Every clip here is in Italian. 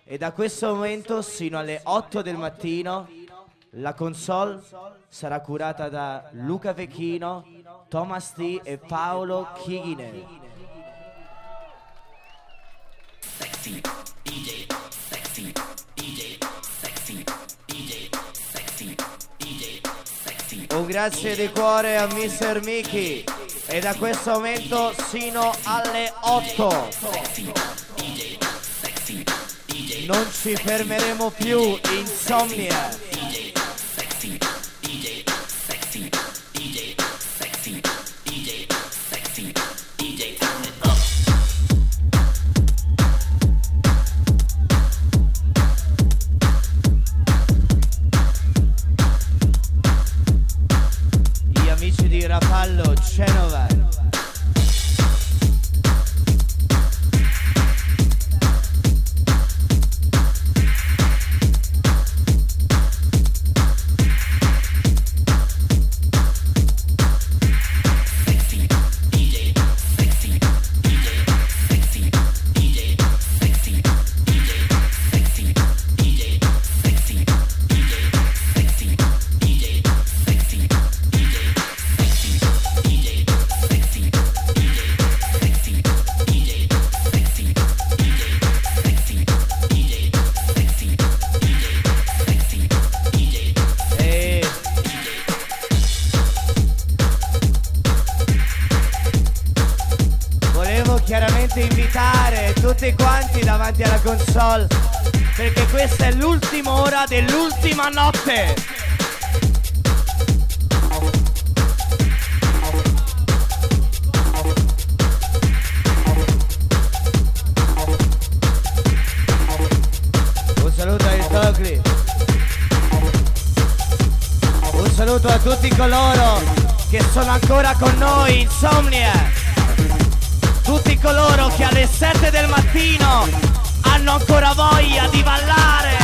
E da questo momento sino alle 8 del mattino la console sarà curata da Luca Vecchino, Thomas T e Paolo Chighine. Sexy DJ, sexy DJ, sexy DJ, sexy DJ, sexy. Un grazie di cuore a Mr. Mickey. E da questo momento sino alle 8 non ci fermeremo più. Insomnia. Gli amici di Rapallo, Genova. Chiaramente invitare tutti quanti davanti alla console, perché questa è l'ultima ora dell'ultima notte. Un saluto ai Tocli, un saluto a tutti coloro che sono ancora con noi, Insomnia. Tutti coloro che alle 7 del mattino hanno ancora voglia di ballare.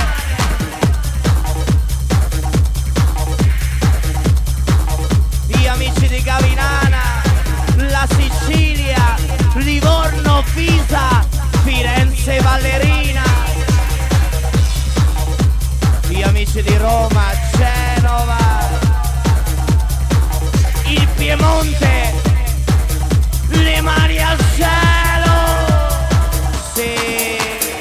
Gli amici di Gavinana, la Sicilia, Livorno, Pisa, Firenze, Vallerina. Gli amici di Roma, Genova, il Piemonte. Le mani al cielo, sì.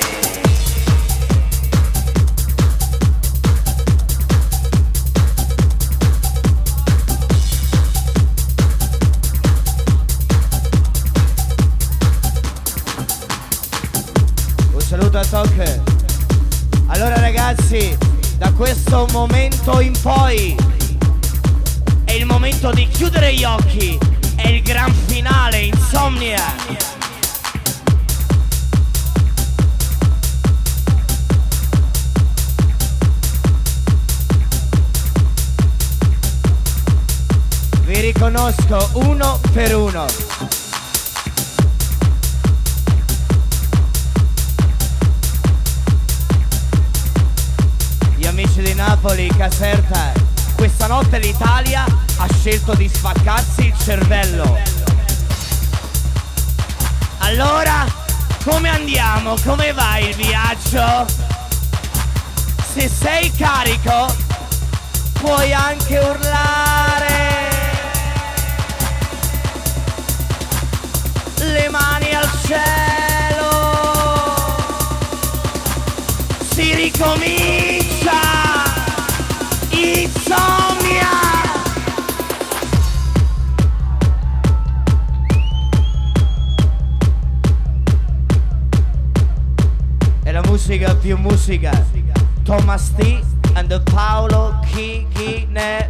Un saluto a Toc. Allora ragazzi, da questo momento in poi è il momento di chiudere gli occhi. È il gran finale, Insomnia. Vi riconosco uno per uno. Gli amici di Napoli, Caserta. Questa notte l'Italia ha scelto di spaccarsi il cervello. Allora, come andiamo? Come va il viaggio? Se sei carico, puoi anche urlare. Le mani al cielo. Si ricomincia. Insomnia. E la musica più musica. Thomas T and Paolo Chighine.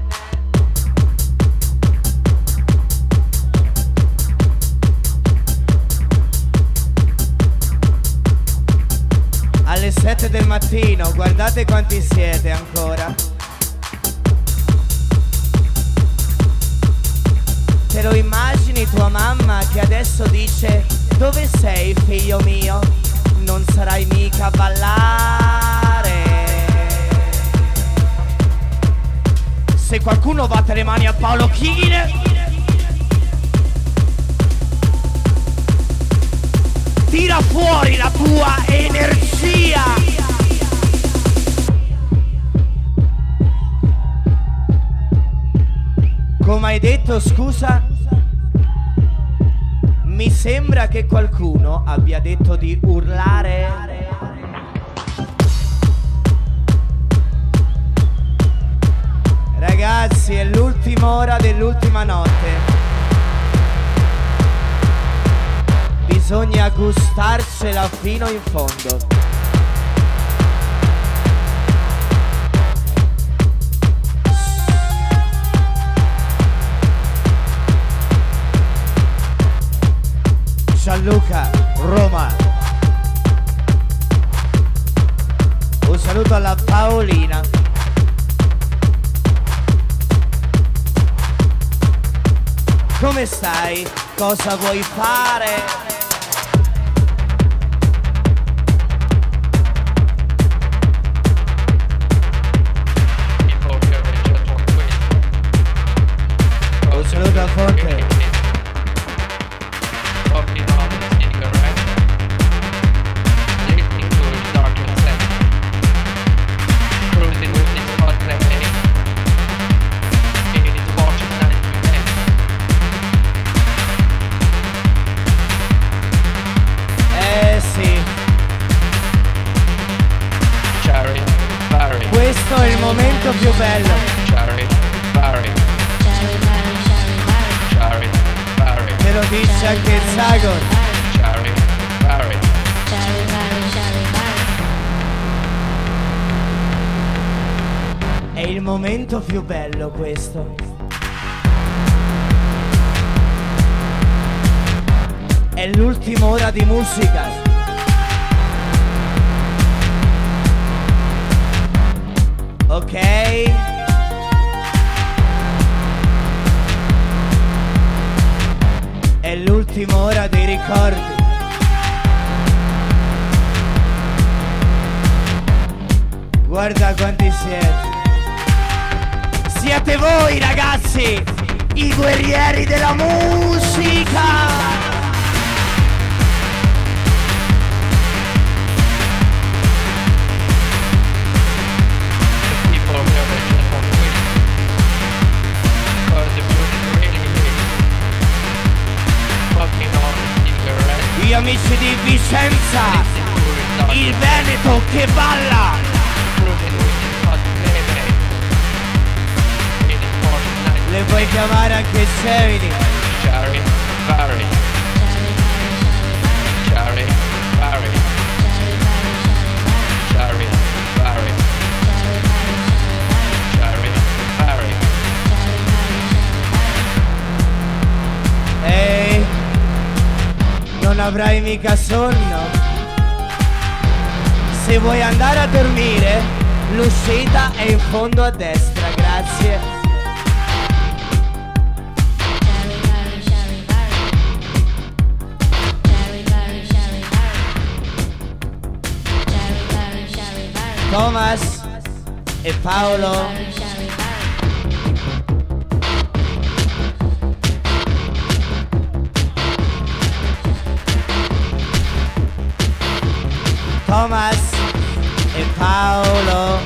Alle 7 del mattino, guardate quanti siete ancora. Te lo immagini tua mamma che adesso dice: dove sei figlio mio? Non sarai mica a ballare. Se qualcuno batte le mani a Paolo Chighine, tira fuori la tua energia. hai detto, scusa? Mi sembra che qualcuno abbia detto di urlare. Ragazzi, è l'ultima ora dell'ultima notte. Bisogna gustarsela fino in fondo. Gianluca, Roma. Un saluto alla Paolina. Come stai? Cosa vuoi fare? Un saluto a Fonte. Questo è il momento più bello. Te lo dice anche il Zagon. È il momento più bello questo. È l'ultima ora di musica. Ok. È l'ultima ora dei ricordi. Guarda quanti siete. Siete voi ragazzi, i guerrieri della musica. Gli amici di Vicenza, il Veneto che balla. Le puoi chiamare anche Gemini. Ehi, non avrai mica sonno? Se vuoi andare a dormire, l'uscita è in fondo a destra, grazie. Thomas e Paolo. Thomas e Paolo.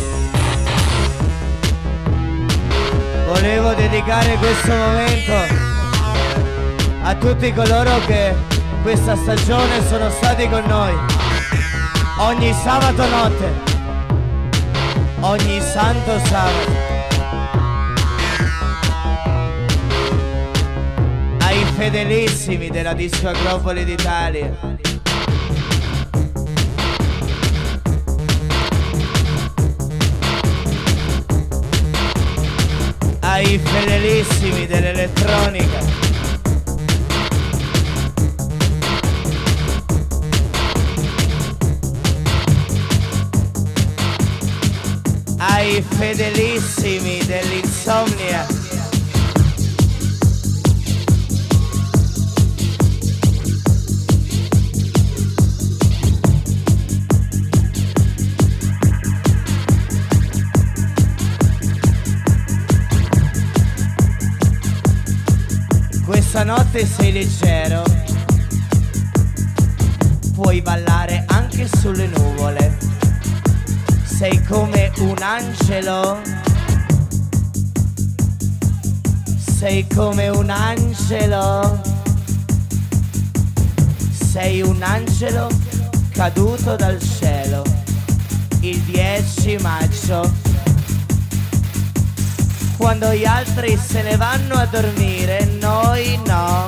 Volevo dedicare questo momento a tutti coloro che questa stagione sono stati con noi ogni sabato notte, ogni santo sabato. Ai fedelissimi della Disco Acropoli d'Italia, ai fedelissimi dell'elettronica, ai fedelissimi dell'insomnia, questa notte sei leggero, puoi ballare anche sulle nuvole. Sei come un angelo, sei come un angelo, sei un angelo caduto dal cielo il 10 maggio, quando gli altri se ne vanno a dormire, noi no,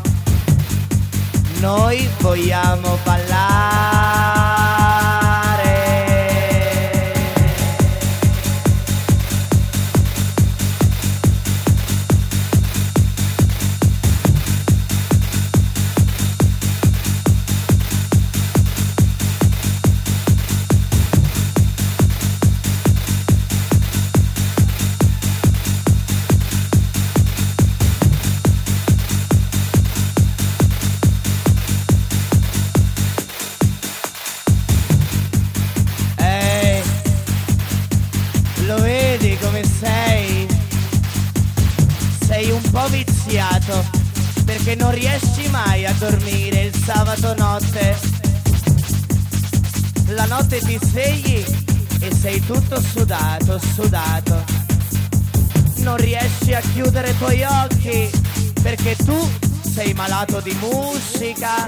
noi vogliamo ballare. Lo vedi come sei? Sei un po' viziato perché non riesci mai a dormire il sabato notte. La notte ti svegli e sei tutto sudato, sudato. Non riesci a chiudere i tuoi occhi perché tu sei malato di musica.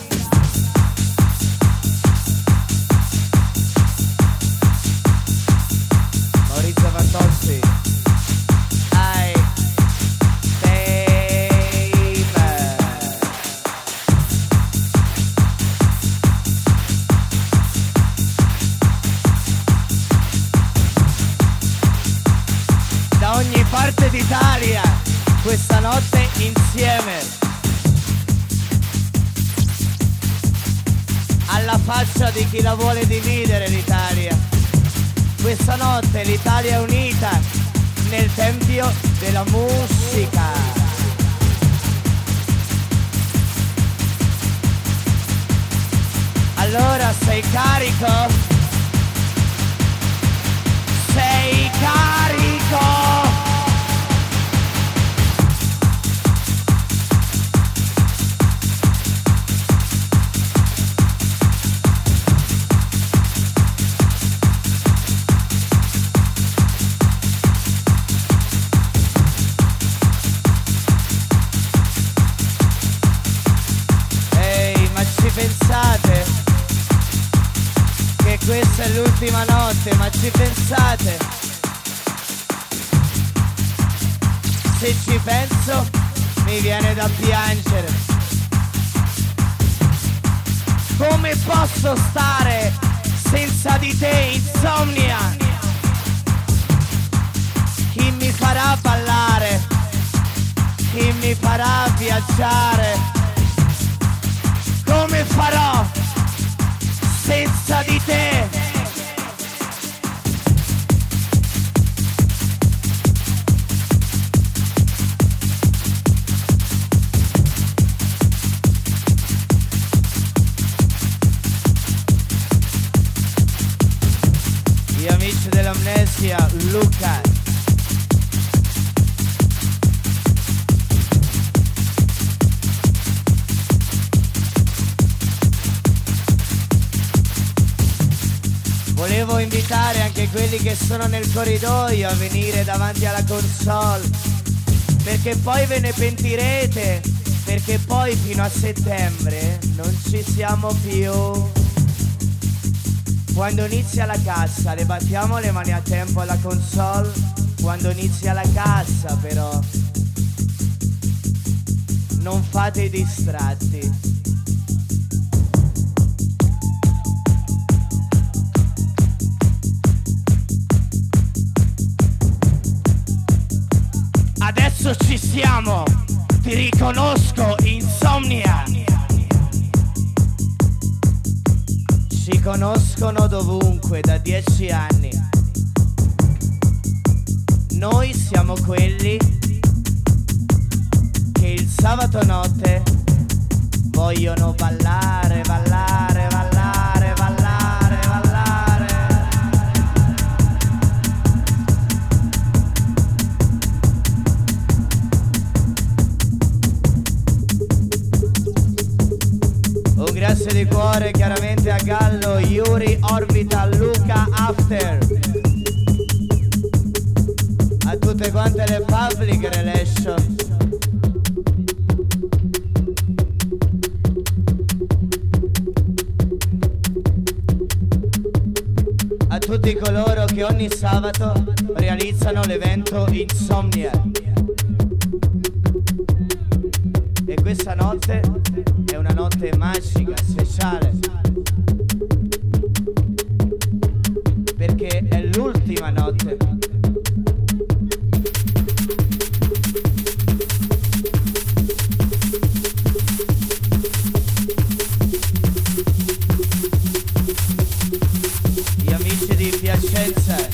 Maurizio Fantozzi, ai Tamer. Da ogni parte d'Italia, questa notte insieme, alla faccia di chi la vuole dividere l'Italia. Questa notte l'Italia è unita nel tempio della musica. Allora sei carico? Sei carico? Pensate che questa è l'ultima notte, ma ci pensate? Se ci penso mi viene da piangere. Come posso stare senza di te, insomnia? Chi mi farà ballare? Chi mi farà viaggiare? Come farò senza di te? Gli amici dell'Amnesia, Luca. Volevo invitare anche quelli che sono nel corridoio a venire davanti alla console, perché poi ve ne pentirete, perché poi fino a settembre non ci siamo più. Quando inizia la cassa le battiamo le mani a tempo alla console. Quando inizia la cassa però non fate i distratti. Adesso ci siamo, ti riconosco, Insomnia. Ci conoscono dovunque da 10 anni. Noi siamo quelli che il sabato notte vogliono ballare, ballare, ballare, ballare, ballare. Un grazie di cuore chiaramente a Gallo, Yuri, Orbital, Luca, After, a tutte quante le public relation. A tutti coloro che ogni sabato realizzano l'evento Insomnia. E questa notte è una notte magica, speciale, perché è l'ultima notte. Gli amici di Piacenza,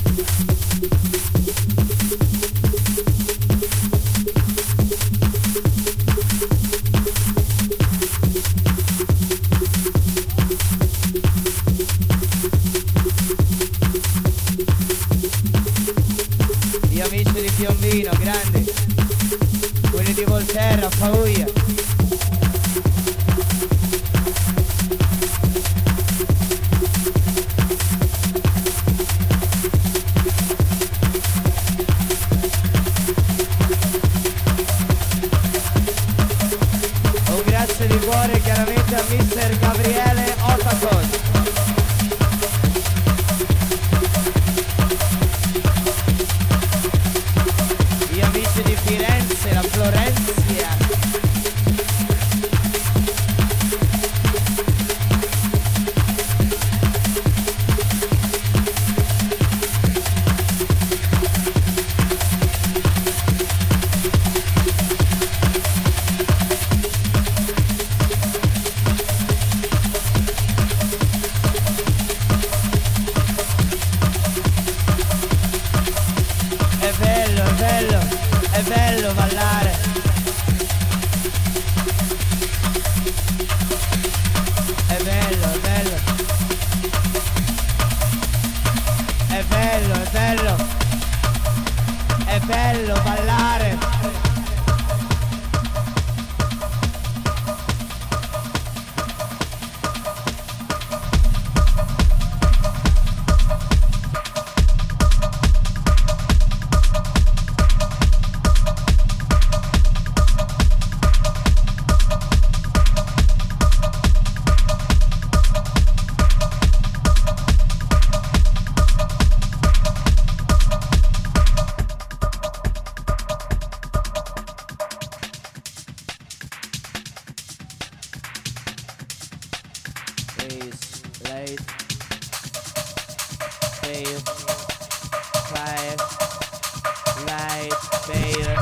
gli amici di Piombino, grandi, quelli di Volterra, Pavia. Un grazie di cuore chiaramente a Mr. Gabriele Otacon. Gli amici di Firenze, la Florenzia. È bello, è bello, è bello ballare. È bello, è bello. È bello, è bello. È bello ballare. Please, late, fail, fire, light, fail.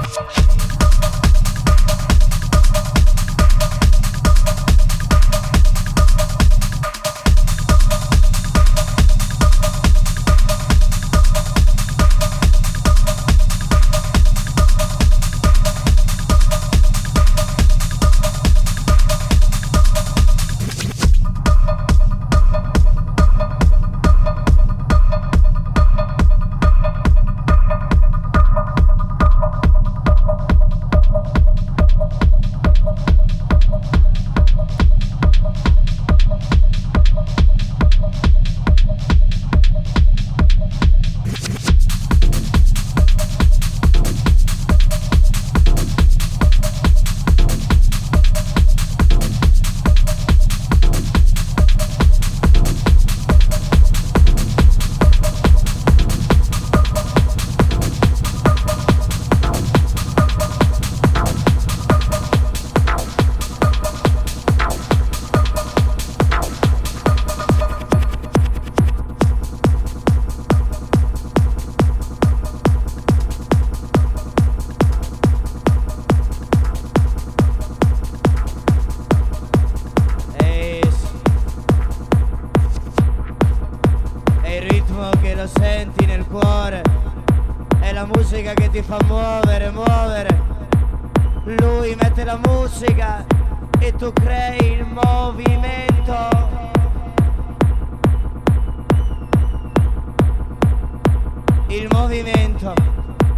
senti nel cuore, è la musica che ti fa muovere, muovere. Lui mette la musica e tu crei il movimento. Il movimento.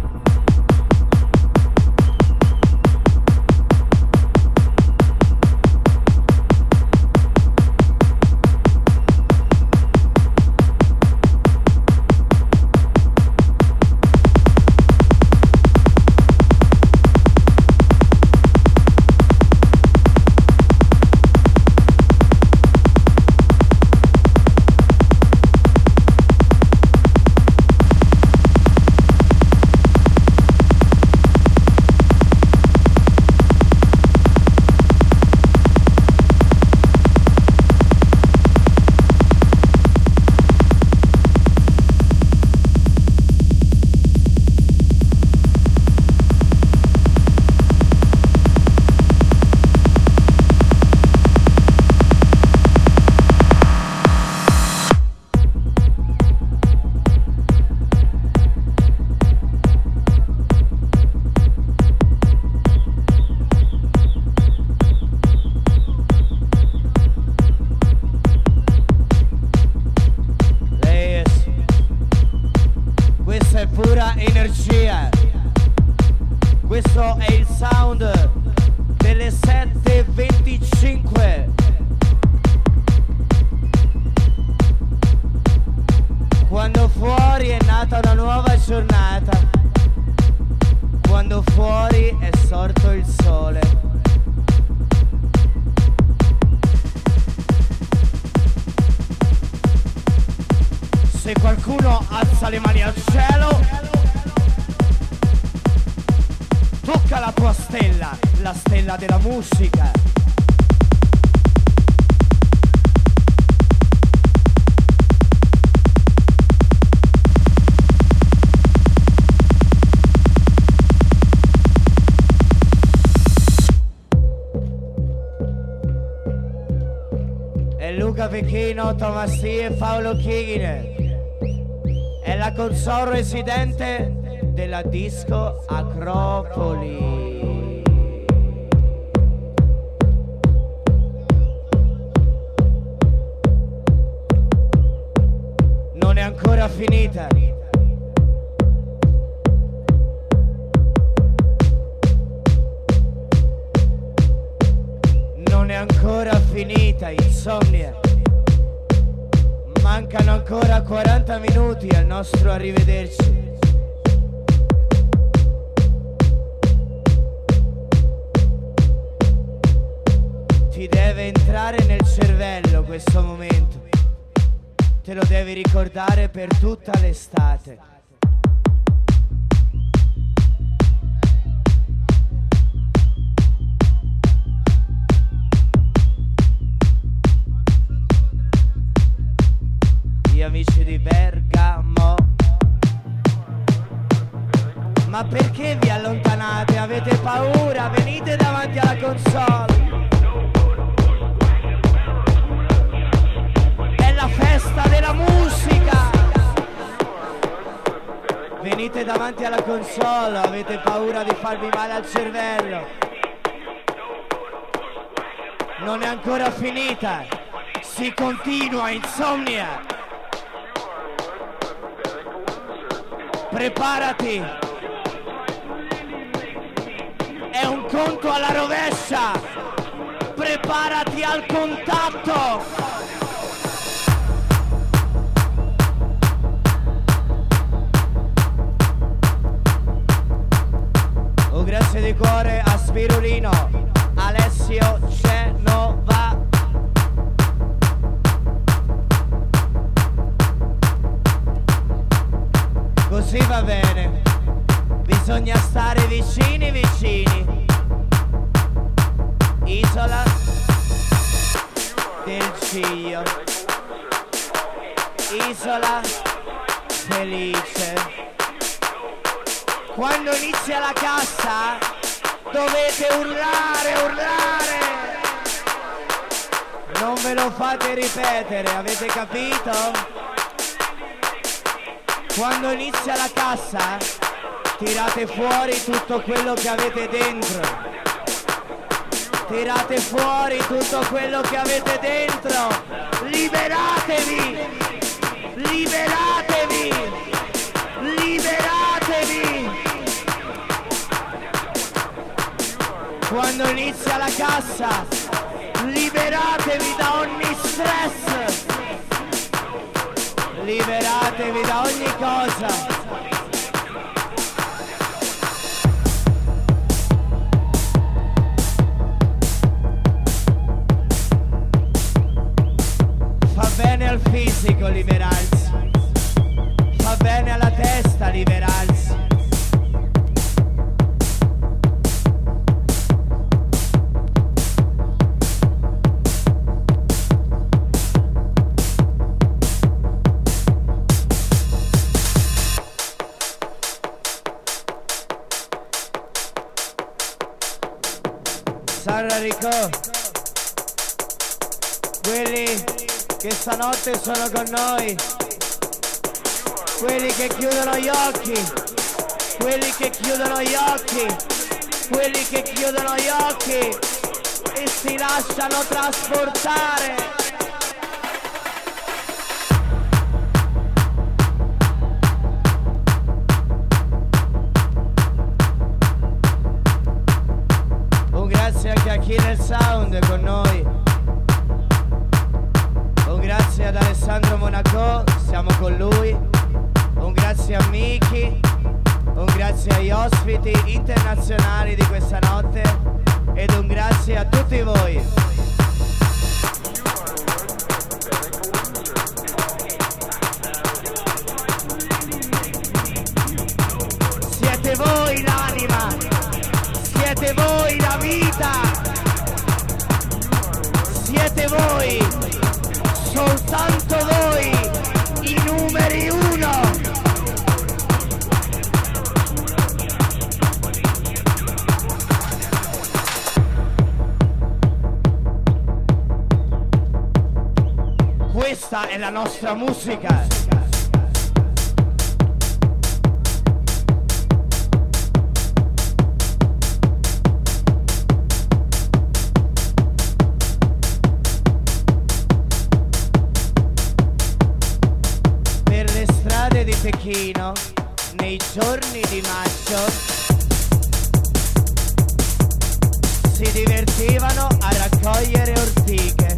Energia. Questo è il sound delle 7:25. Quando fuori è nata una nuova giornata, quando fuori è sorto il sole. Se qualcuno alza le mani al cielo, tocca la tua stella, la stella della musica. È Luca Pechino, Tomassi e Paolo Chigine. È la console residente della disco Acropoli. Non è ancora finita. Non è ancora finita, Insomnia. Mancano ancora 40 minuti al nostro arrivederci. Ti deve entrare nel cervello questo momento. Te lo devi ricordare per tutta l'estate. Gli amici di Bergamo. Ma perché vi allontanate? Avete paura? Venite davanti alla console. È la festa della musica. Venite davanti alla console. Avete paura di farvi male al cervello? Non è ancora finita. Si continua, Insomnia. Preparati. È un conto alla rovescia. Preparati al contatto. Un grazie di cuore a Spirulino, Alessio Genova. Così va bene, bisogna stare vicini vicini. Isola del Giglio, isola felice. Quando inizia la cassa dovete urlare, urlare. Non ve lo fate ripetere, avete capito? Quando inizia la cassa, tirate fuori tutto quello che avete dentro. Tirate fuori tutto quello che avete dentro. Liberatevi! Liberatevi! Liberatevi! Quando inizia la cassa, liberatevi da ogni stress. Liberatevi da ogni cosa. Fa bene al fisico liberarsi. Fa bene alla testa liberarsi. Sanrarico, quelli che stanotte sono con noi, quelli che chiudono gli occhi, quelli che chiudono gli occhi, quelli che chiudono gli occhi e si lasciano trasportare. Grazie anche a Killer Sound con noi. Un grazie ad Alessandro Monaco, siamo con lui. Un grazie a Miki. Un grazie agli ospiti internazionali di questa notte. Ed un grazie a tutti voi. Siete voi l'anima. Siete voi la vita, siete voi, soltanto voi, i numeri uno. Questa è la nostra musica. Di Pechino, nei giorni di maggio, si divertivano a raccogliere ortiche.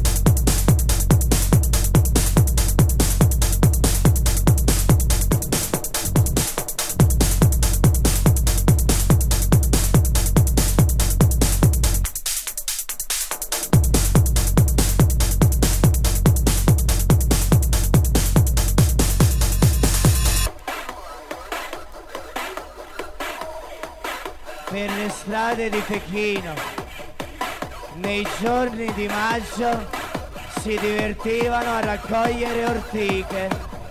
Per le strade di Pechino, nei giorni di maggio, si divertivano a raccogliere ortiche.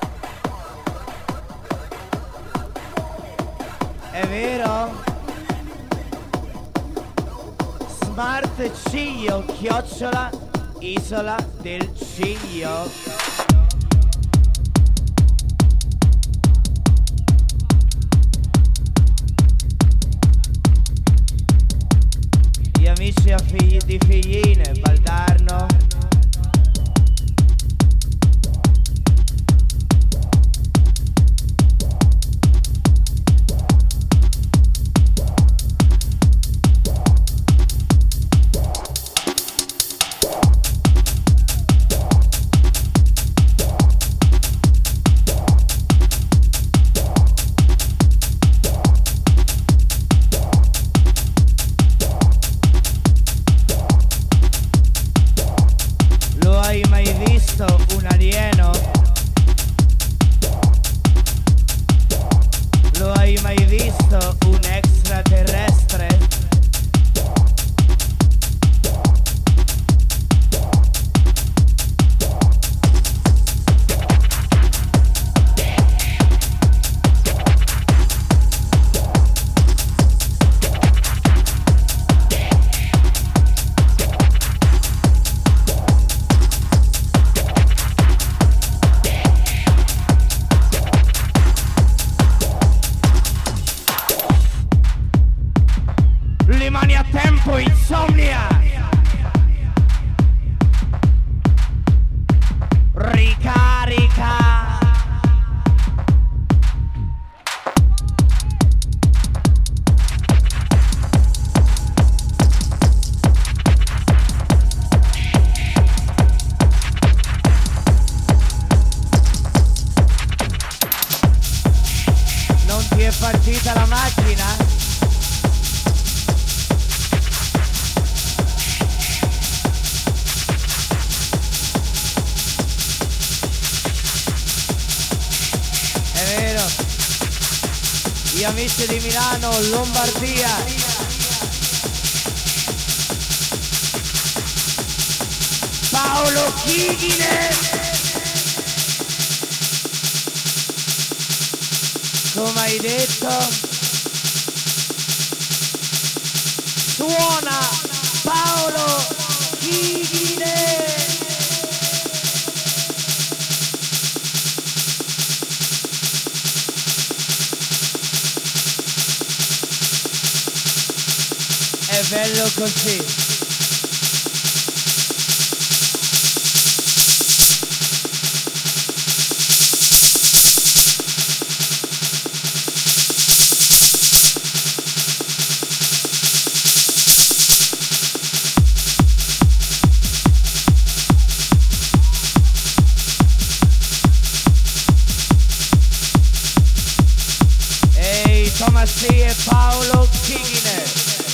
È vero? Smart Ciglio, chiocciola, Isola del Ciglio. Amici di Figline, Valdarno. Un alieno? Lo hai mai visto un extraterrestre? è partita la macchina? È vero, gli amici di Milano, Lombardia, Paolo Chighine, come hai detto, suona Paolo Chighine. È bello così. Ehi, Thomas C e Paolo Chighine.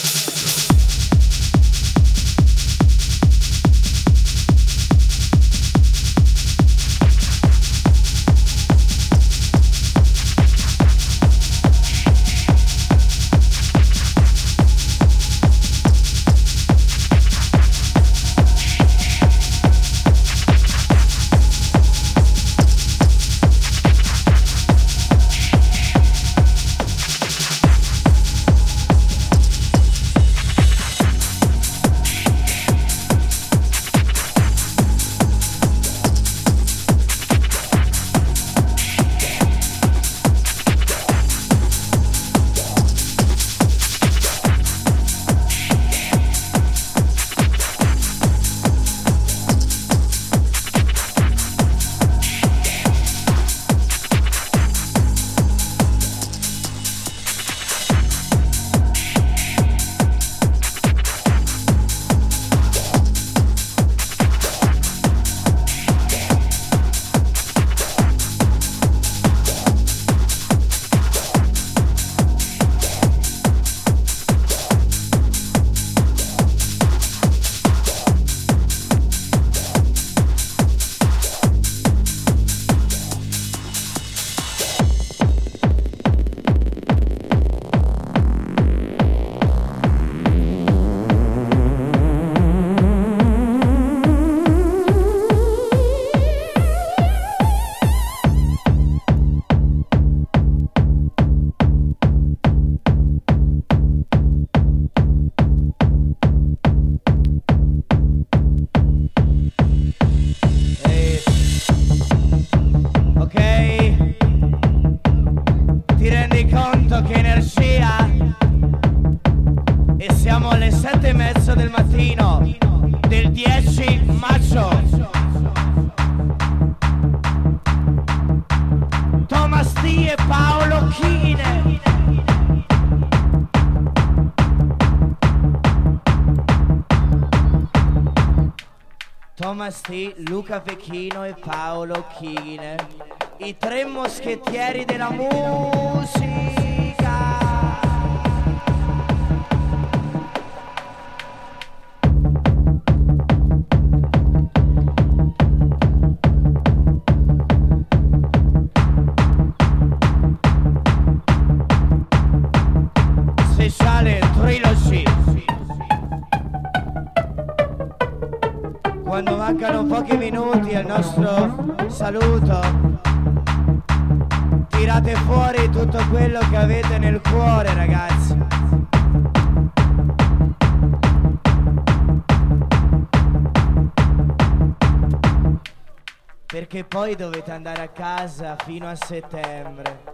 Thomas T, Luca Pechino e Paolo Chighine, i tre moschettieri della musica. Speciale Trilogy. Quando mancano pochi minuti al nostro saluto, tirate fuori tutto quello che avete nel cuore, ragazzi. Perché poi dovete andare a casa fino a settembre.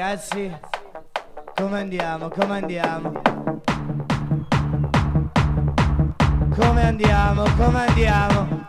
ragazzi? Come andiamo? Come andiamo? Come andiamo? Come andiamo?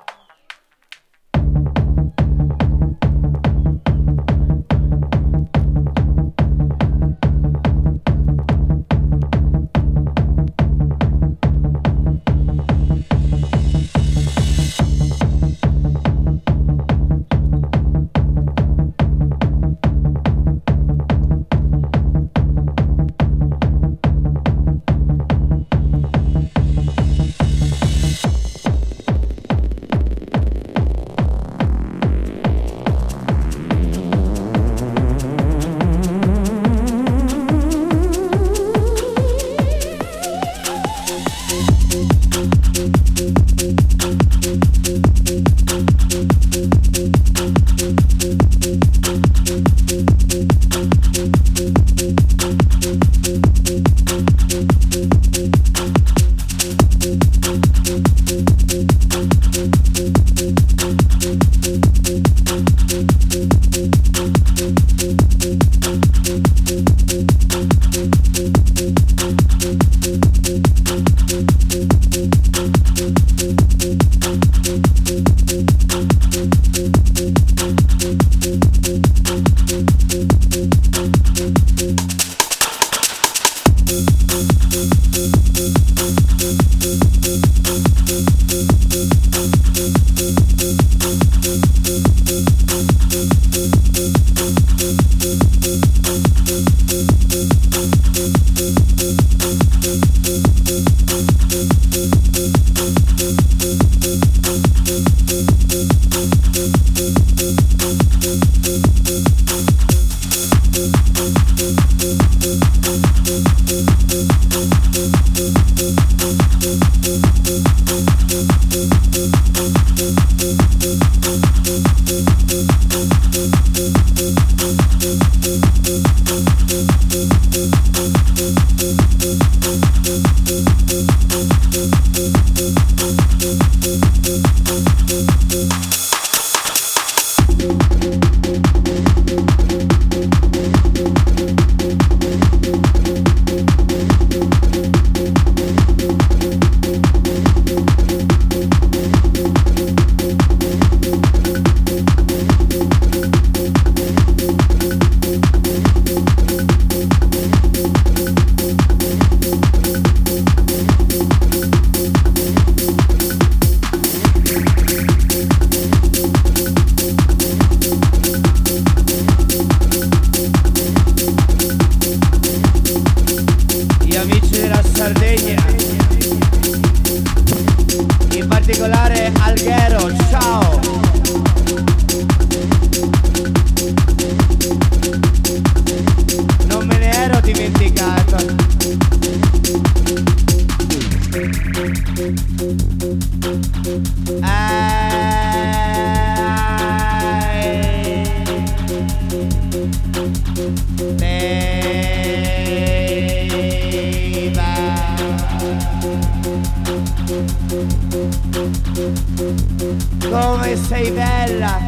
Come sei bella,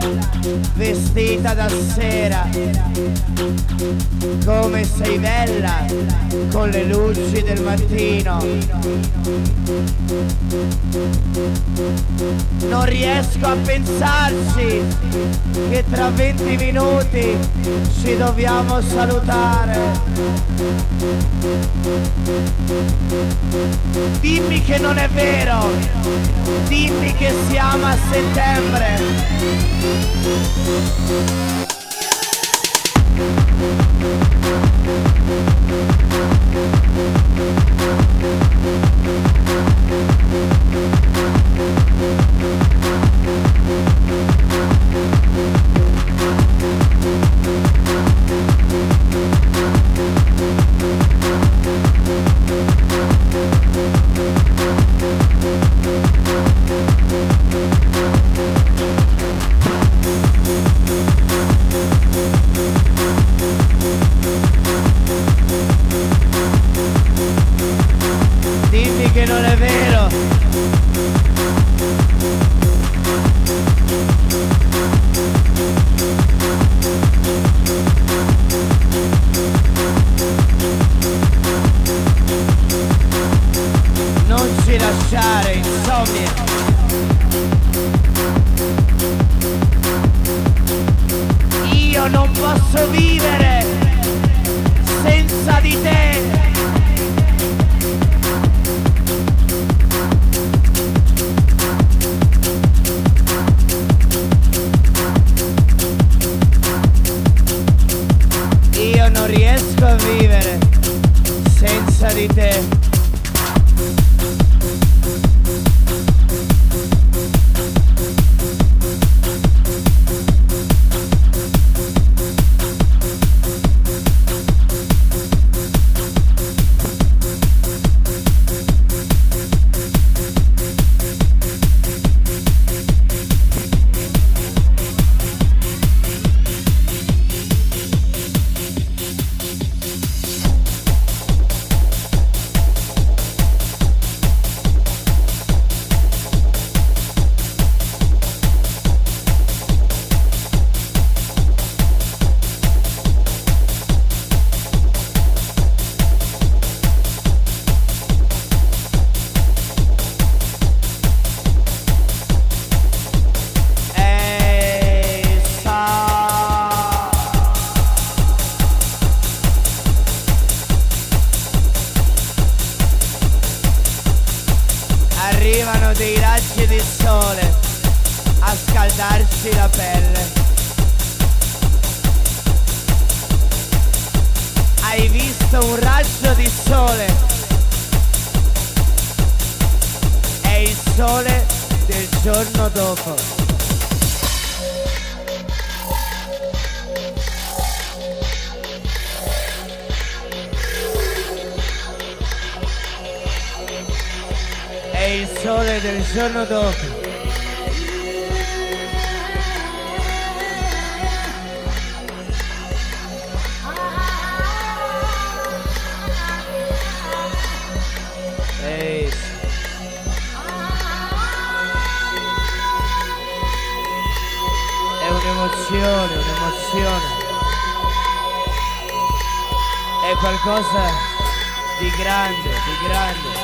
vestita da sera. Come sei bella, con le luci del mattino. Non riesco a pensarci che tra 20 minuti ci dobbiamo salutare. Dimmi che non è vero, dimmi che siamo a settembre. Dimmi che non è vero. mangiare, insomnia. Io non posso vivere senza di te. Io non riesco a vivere senza di te. Arrivano dei raggi di sole a scaldarci la pelle. Hai visto un raggio di sole? È il sole del giorno dopo. È il sole del giorno dopo. Ehi. È un'emozione, un'emozione. È qualcosa di grande, di grande.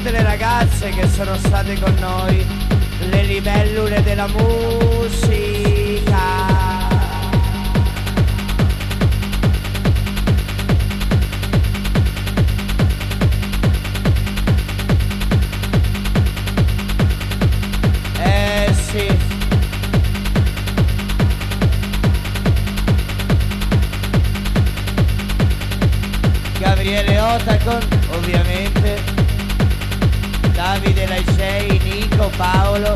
tutte le ragazze che sono state con noi, le libellule della musica. Sì. Gabriele Otacon, ovviamente, Davide Lacei, Nico, Paolo,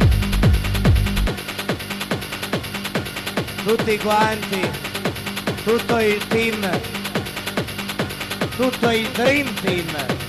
tutti quanti, tutto il team, tutto il Dream Team.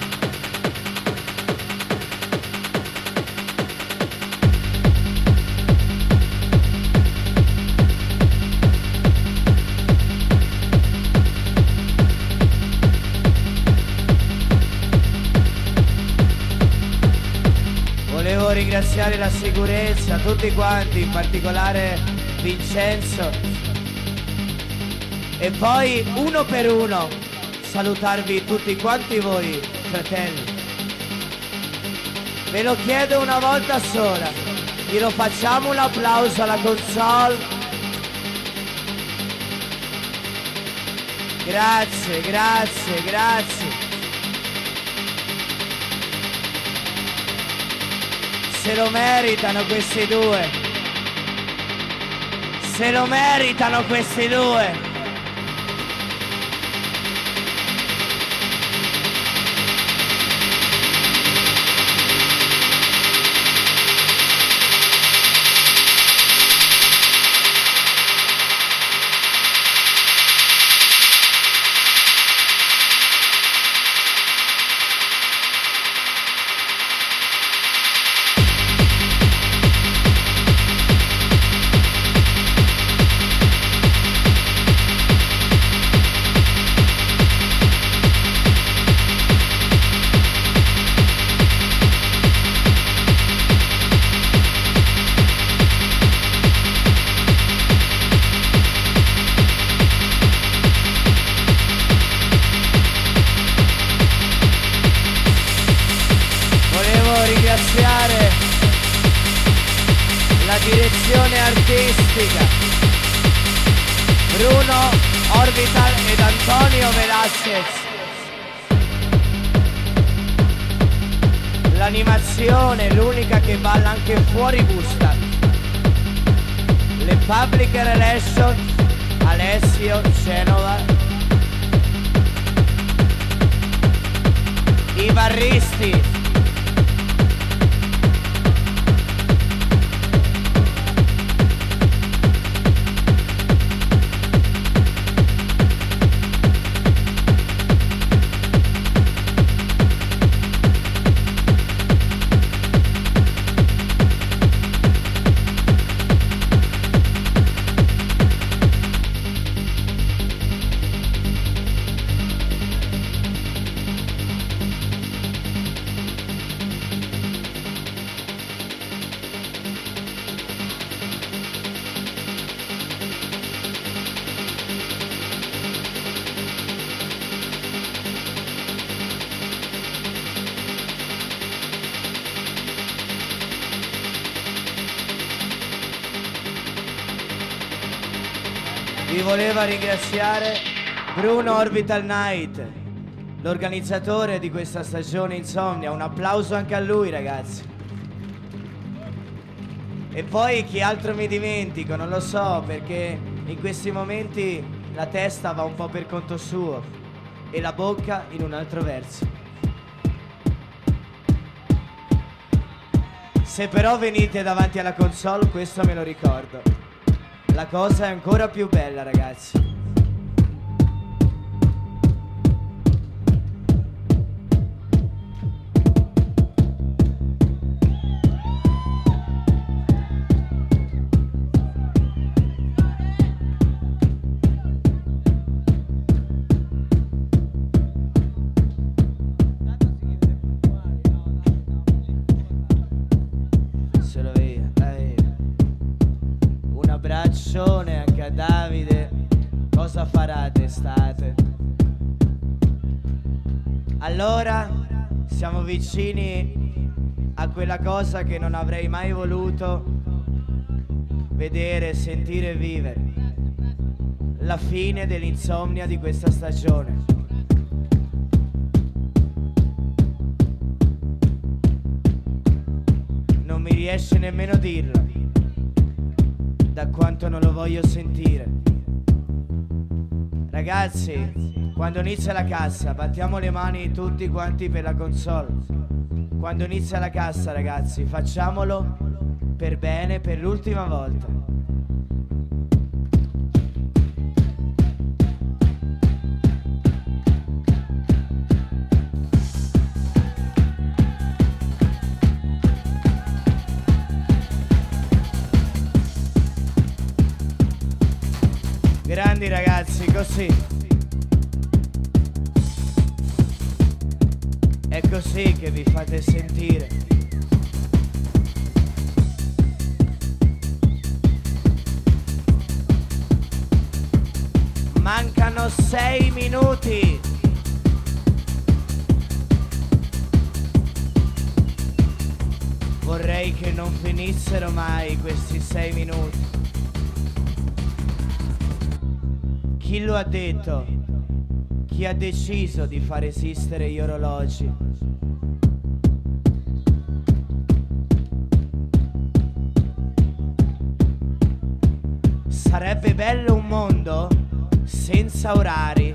Volevo ringraziare la sicurezza, tutti quanti, in particolare Vincenzo, e poi uno per uno salutarvi tutti quanti voi, fratelli. Ve lo chiedo una volta sola, glielo facciamo un applauso alla console. Grazie, grazie, grazie. Se lo meritano questi due. Se lo meritano questi due. Ringraziare la direzione artistica, Bruno Orbital ed Antonio Velasquez, l'animazione, l'unica che balla anche fuori busta, le public relations, Alessio Genova, i barristi, vi voleva ringraziare Bruno Orbital Night, l'organizzatore di questa stagione Insomnia. Un applauso anche a lui, ragazzi. E poi chi altro mi dimentico, non lo so, perché in questi momenti la testa va un po' per conto suo e la bocca in un altro verso. Se però venite davanti alla console, questo me lo ricordo. La cosa è ancora più bella, ragazzi. Anche a Davide, cosa farà d'estate? Allora Siamo vicini a quella cosa che non avrei mai voluto vedere, sentire e vivere. La fine dell'insomnia di questa stagione. Non mi riesce nemmeno a dirlo, da quanto non lo voglio sentire. Ragazzi, quando inizia la cassa, battiamo le mani tutti quanti per la console. Quando inizia la cassa, ragazzi, facciamolo per bene, per l'ultima volta. Grandi ragazzi, così. È così che vi fate sentire. Mancano 6 minuti. Vorrei che non finissero mai questi 6 minuti. Chi lo ha detto? Chi ha deciso di far esistere gli orologi? Sarebbe bello un mondo senza orari.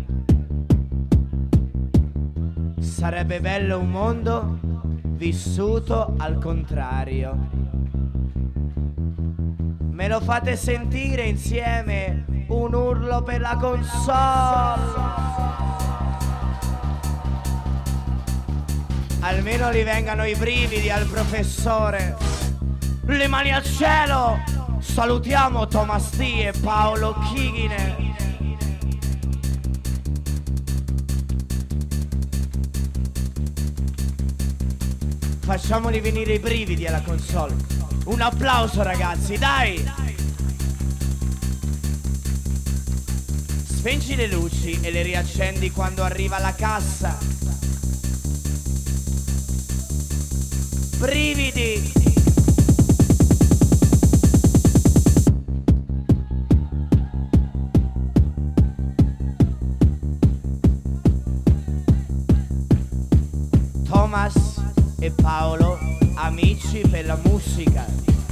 Sarebbe bello un mondo vissuto al contrario. Me lo fate sentire insieme? Un urlo per la console. Almeno gli vengano i brividi al professore. Le mani al cielo. Salutiamo Thomas T e Paolo Chighine. Facciamoli venire i brividi alla console. Un applauso ragazzi, dai! Spengi le luci e le riaccendi quando arriva la cassa. Brividi! Thomas e Paolo, amici per la musica.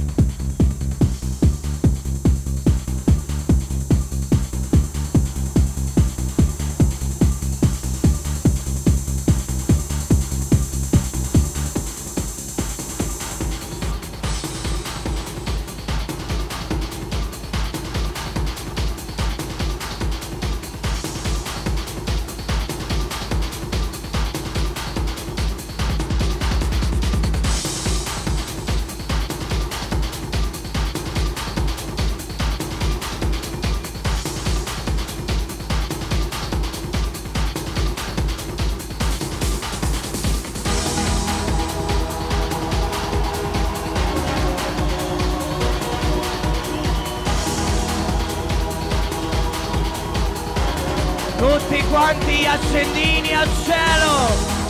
Tutti quanti gli accendini al cielo!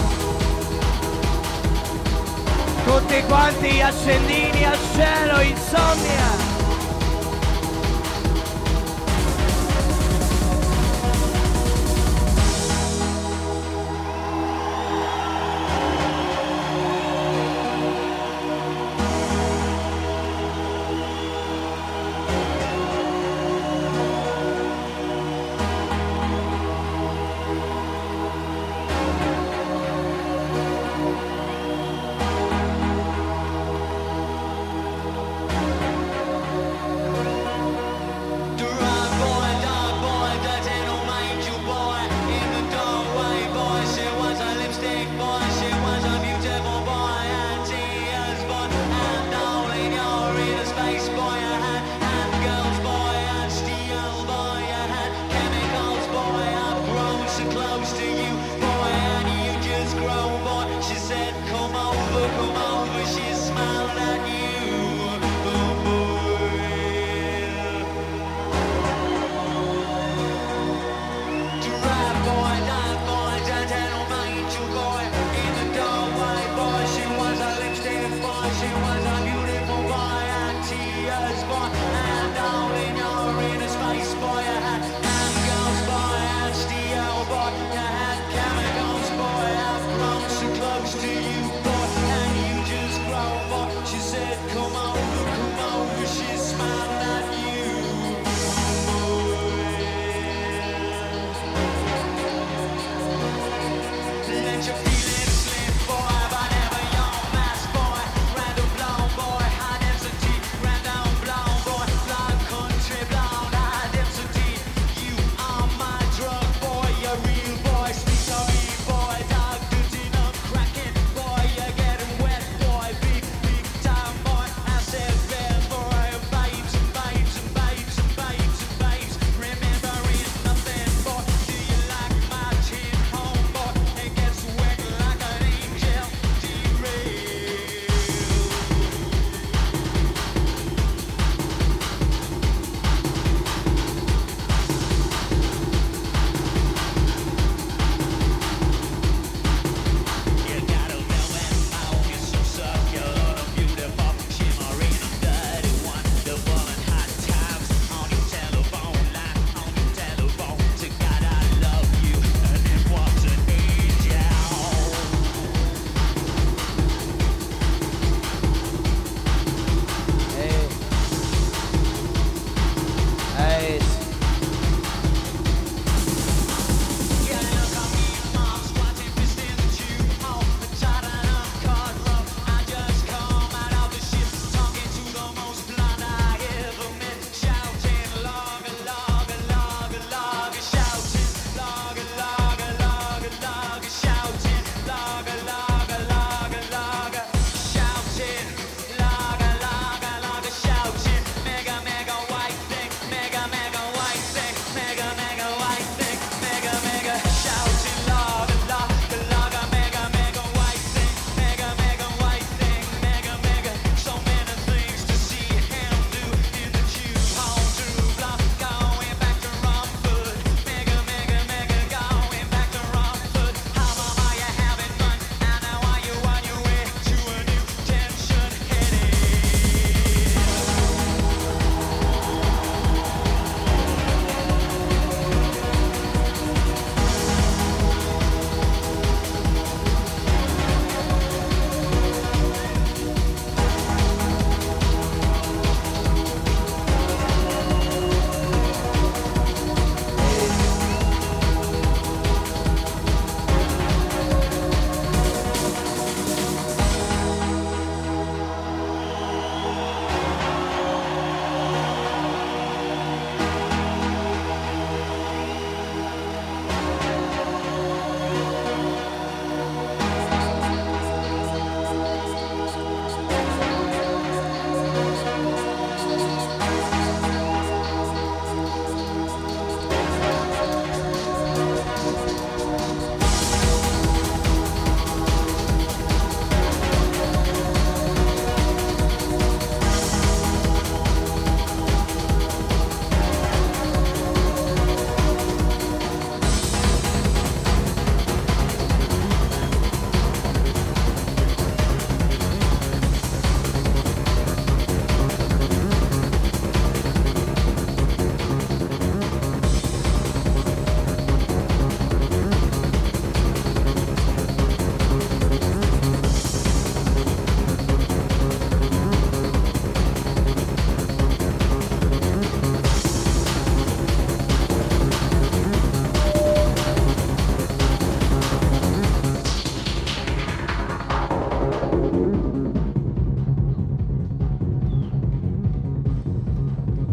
Tutti quanti gli accendini al cielo, insomnia!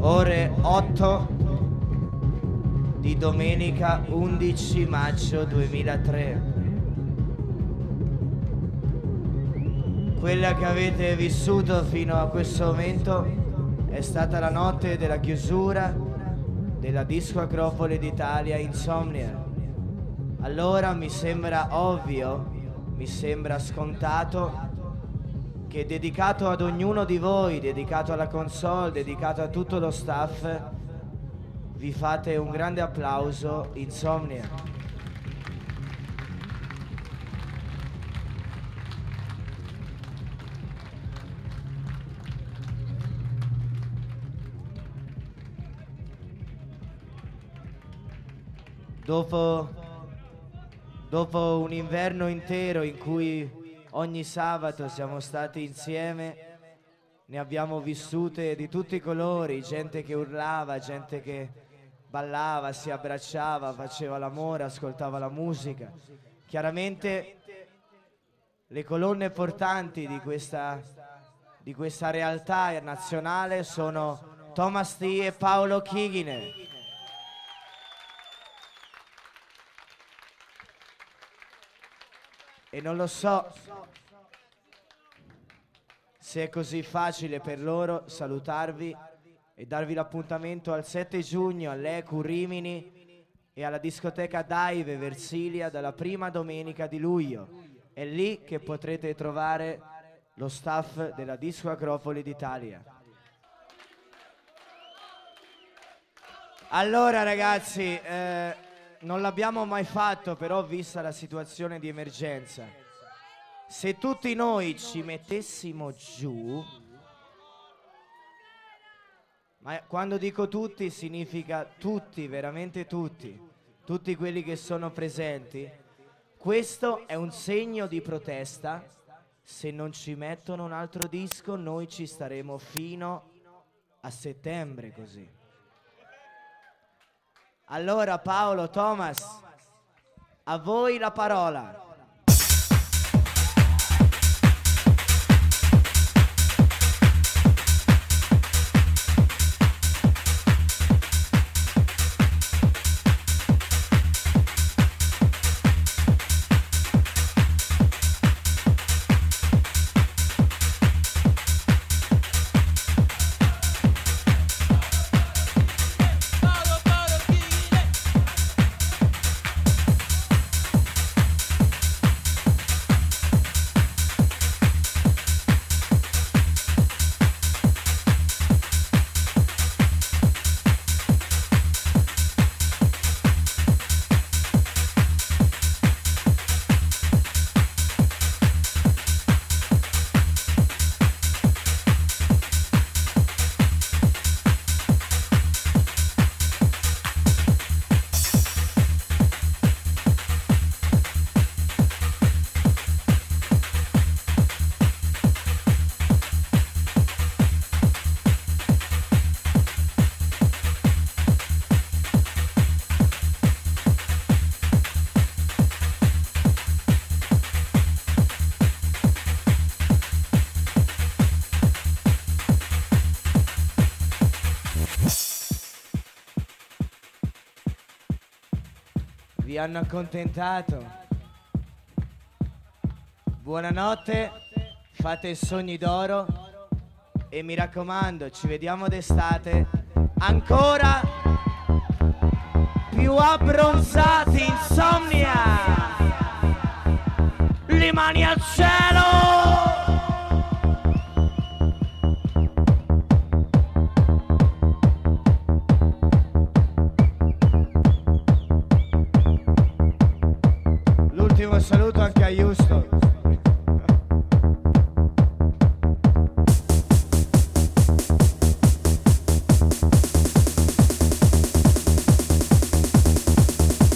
ore 8 di domenica 11 maggio 2003. Quella che avete vissuto fino a questo momento è stata la notte della chiusura della Disco Acropoli d'Italia Insomnia. Allora mi sembra ovvio, mi sembra scontato che dedicato ad ognuno di voi, dedicato alla console, dedicato a tutto lo staff, vi fate un grande applauso, Insomnia. Dopo un inverno intero in cui ogni sabato siamo stati insieme, ne abbiamo vissute di tutti i colori, gente che urlava, gente che ballava, si abbracciava, faceva l'amore, ascoltava la musica. Chiaramente le colonne portanti di questa realtà nazionale sono Thomas T e Paolo Chigine. E non lo so se è così facile per loro salutarvi e darvi l'appuntamento al 7 giugno all'Ecu Rimini e alla discoteca Dive Versilia dalla prima domenica di luglio. È lì che potrete trovare lo staff della Disco Acropoli d'Italia. Allora ragazzi, non l'abbiamo mai fatto, però vista la situazione di emergenza, se tutti noi ci mettessimo giù, ma quando dico tutti significa tutti, veramente tutti quelli che sono presenti, questo è un segno di protesta. Se non ci mettono un altro disco noi ci staremo fino a settembre così. Allora Paolo, Thomas, a voi la parola. Vi hanno accontentato? Buonanotte, fate sogni d'oro e mi raccomando, ci vediamo d'estate ancora più abbronzati, Insomnia! Le mani al cielo! Saluto anche a Houston.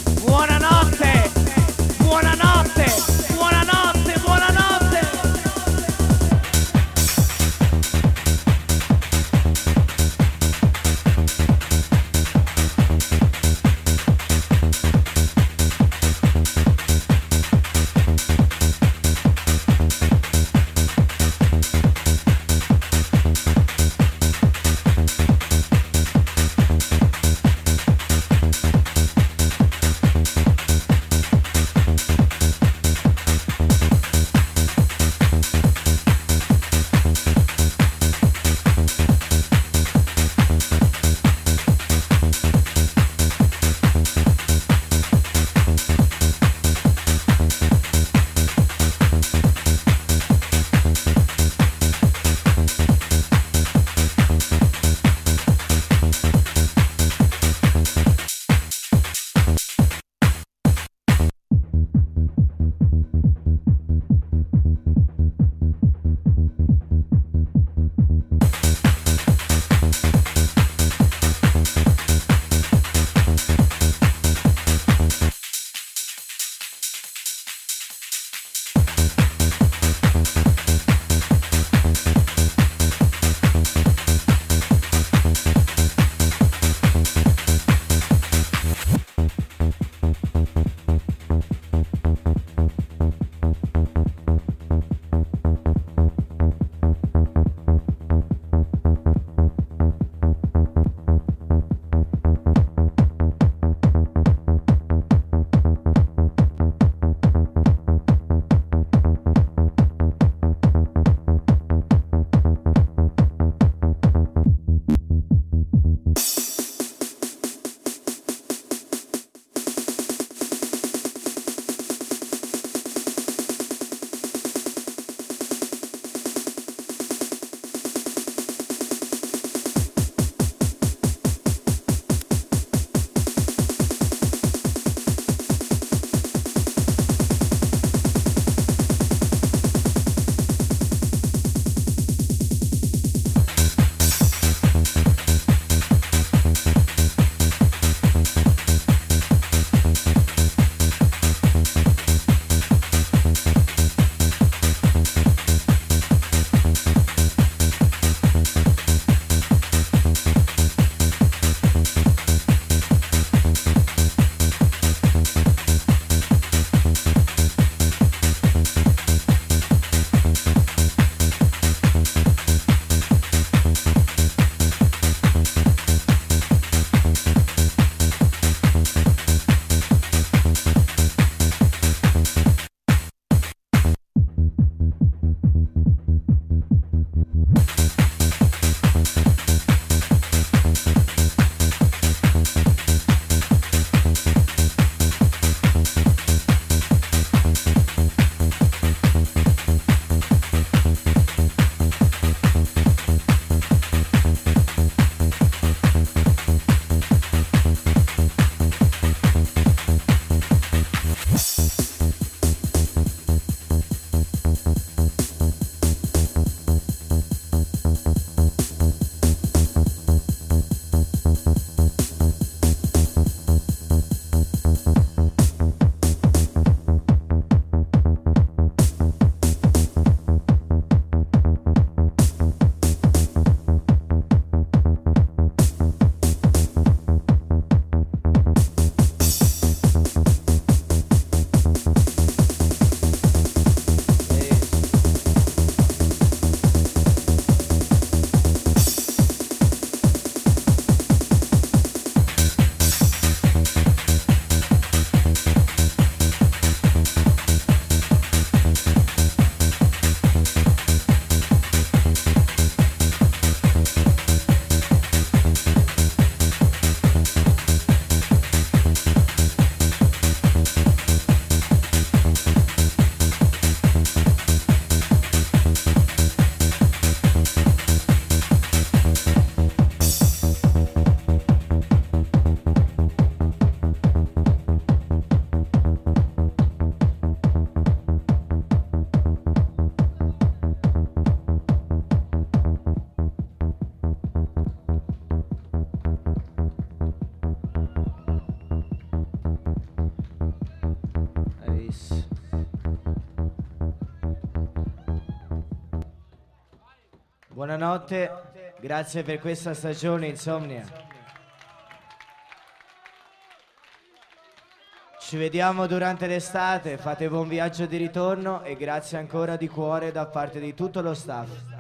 Buonanotte, buonanotte, buonanotte, buonanotte. Buonanotte, grazie per questa stagione Insomnia. Ci vediamo durante l'estate, fate buon viaggio di ritorno e grazie ancora di cuore da parte di tutto lo staff.